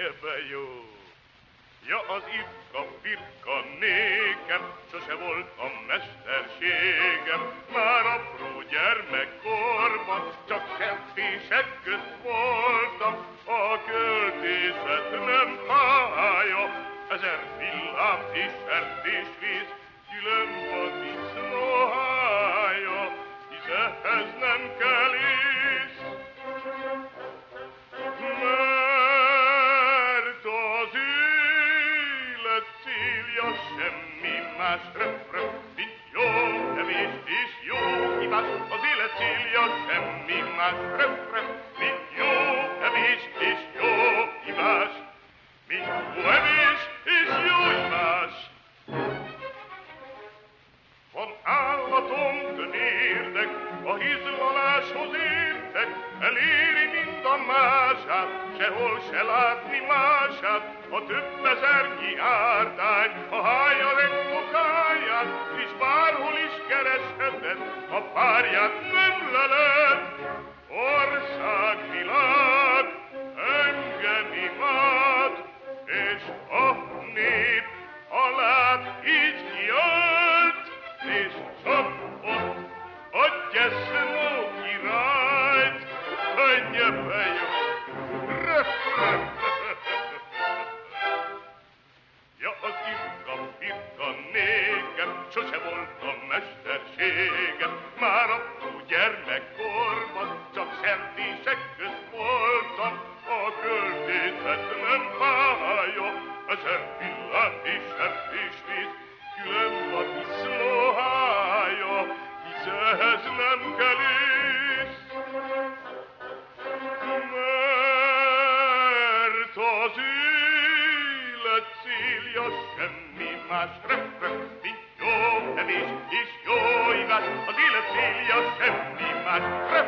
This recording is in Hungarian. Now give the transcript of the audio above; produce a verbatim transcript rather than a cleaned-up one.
Könnyebben jó. Ja, az irka-pirka nékem, sose volt a mesterségem, már apró gyermekkorban, csak sertések közt voltam, a költészet nem pálya, ezer villám és sertésvíz, külön van disznóhája, hisz ehhez nem kell ész. Mert az élet célja semmi más, röp, röp, mint jó evés és jó ivás. Az élet célja semmi más, röp, röp, mint jó evés és jó ivás. Mint jó evés és jó ivás. Van állatom, de érdek, a hizlaláshoz értek, eléri mind a mását, sehol se látni mását, a több ezernyi ártány, a hája legfokáját, és bárhol is keresheted, a párját nem leled. Ország, világ, engem imád, és a nép alá így kiállt, és csak ott a gyeszmó királyt, könnyebben jó. Röp, röp. Ja, az irka-pirka nékem, sose volt a mesterségem, már apró gyermekkorban, csak sertések közt voltam, a költészet nem pálya, ezer villám és sertésvíz, külön van disznóhája, hisz ehhez nem kell ész. Mert az élet célja semmi más, röp, röp, mint jó evés és jó ivás. Az élet célja semmi más, röp,